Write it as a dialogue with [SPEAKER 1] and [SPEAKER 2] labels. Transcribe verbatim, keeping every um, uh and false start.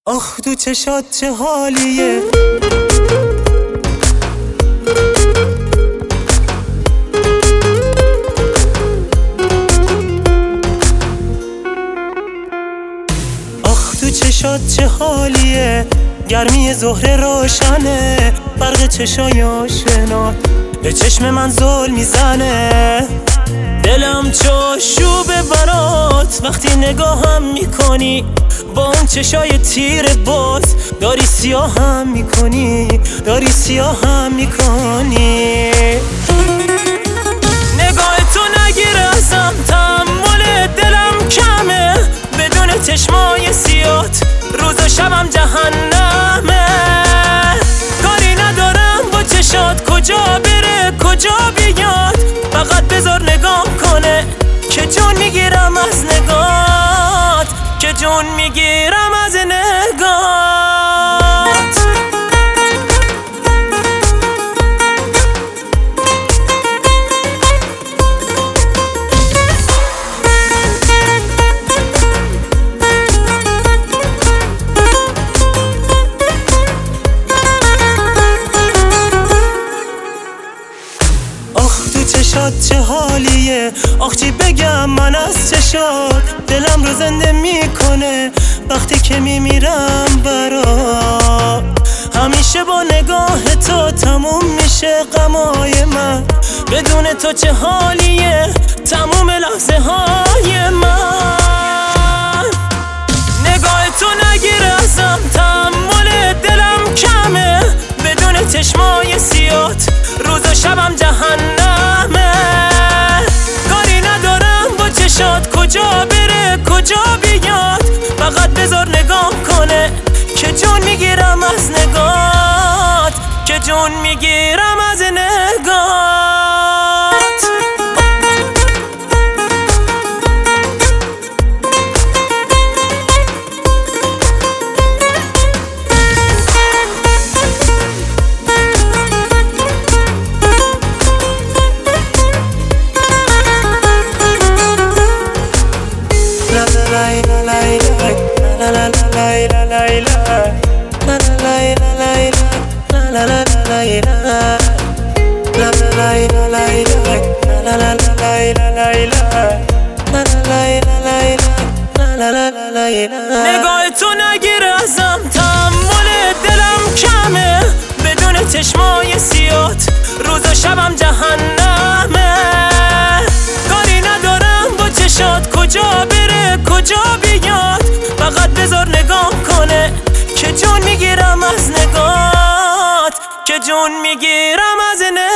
[SPEAKER 1] آخ تو چشات چه حالیه، آخ تو چشات چه حالیه، گرمی ظهر روشنه، برق چشای آشنات به چشم من زل میزنه. دلم چاشوبه برات وقتی نگاهم میکنی، با اون چشای تیر باز داری سیاهم میکنی، داری سیاهم میکنی. نگاه تو نگیره ازم، تحمل دلم کمه، بدون چشمای سیات روز و شبم جهنمه. کاری ندارم با چشات کجا بره کجا بیاد، فقط بذار نگام کنه که جون میگیرم از نگات، که جون میگیرم از نگات. آخ تو چشات چه حالیه، آخ چی بگم من از چشات، دلم رو زنده میکنه وقتی که میمیرم برات. همیشه با نگاه تو تموم میشه غمای من، بدون تو چه حالیه تموم لحظه های من. نگاه تو نگیره ازم، تحمل دلم کمه، بدون چشمای سیات روز و شبم جهنمه. کاری ندارم با چشات کجا بره کجا بیاد، فقط بذار نگام کنه که جون میگیرم از نگات، که جون میگیرم از نگات. نگاه تو نگیره ازم، تحمل دلم کمه، بدون چشمای سیات روز و شبم جهنمه. کاری ندارم با چشات کجا بره کجا بیاد، فقط بذار نگام کنه که جون میگیرم از نگات، که جون میگیرم از نگات.